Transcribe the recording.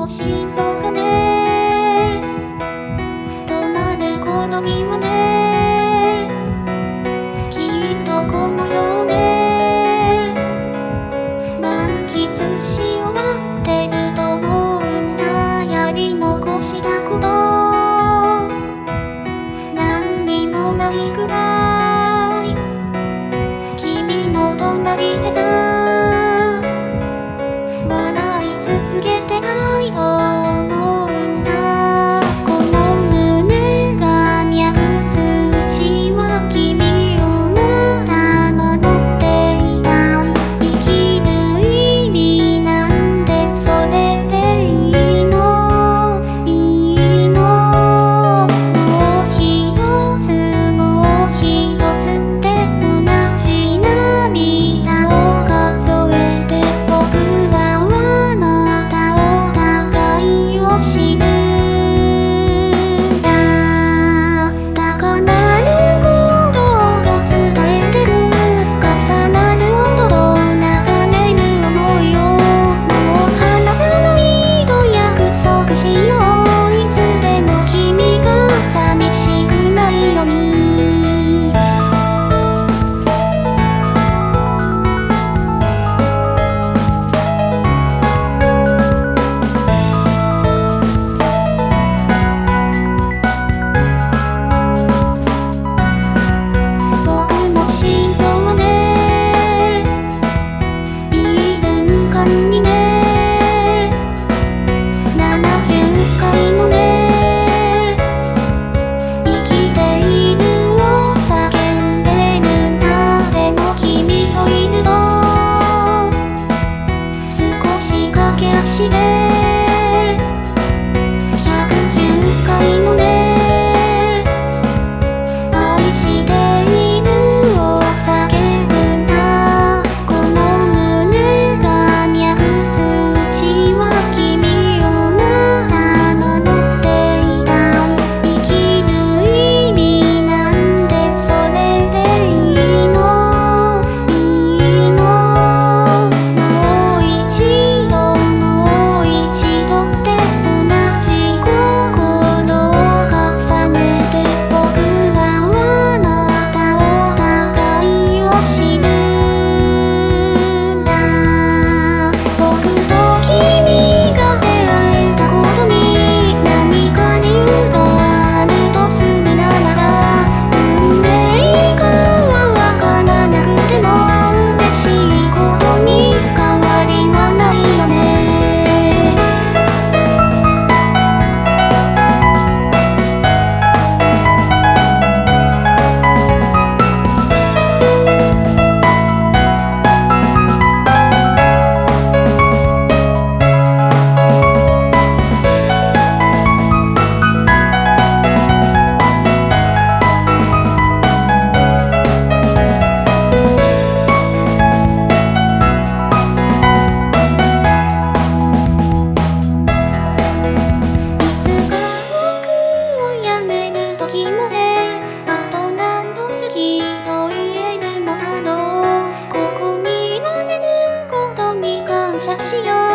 心臓がね止まる頃にはねきっとこの世で満喫し終わってると思うんだ。やり残したこと何にもないくらい君の隣でさ笑い続けてたいと思うんだ。この胸が脈打ちは君をまだ守っていた。生きる意味なんてそれでいいのいいの。もう一つもう一つって同じ涙を数えて僕らはまたお互いを知るんだ。高鳴る鼓動が伝えてる重なる音と流れる想いをもう離さないと約束しよう。いつでも君が寂しくないように。僕の心臓はねいい瞬間にね70回のね生きているを叫んでるんだ。でも君といると少し駆け足で110回のね愛しているを叫ぶんだ。この胸が脈打ちは君をまだ守っていた。生きる意味なんてそれでいいのいいの。もう一度もう一度って同じ心を重ねて僕らはまたお互いを知るんだ。僕と君が出会えたことに何か理由があるとするならば運命かはわからなくても嬉しいことに変わりはないよね。いつか僕を辞める時まであと何度好きと言えるのだろう。ここにいられることに感謝しよう。